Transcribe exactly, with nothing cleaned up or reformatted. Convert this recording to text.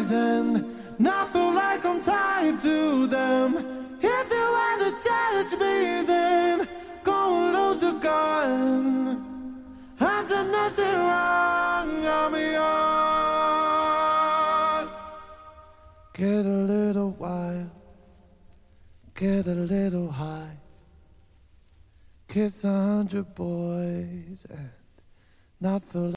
boys and not feel like I'm tied to them. If you want to judge me, then go and load the gun. I've done nothing wrong, I'm young. Get a little wild, get a little high, kiss a hundred boys and not feel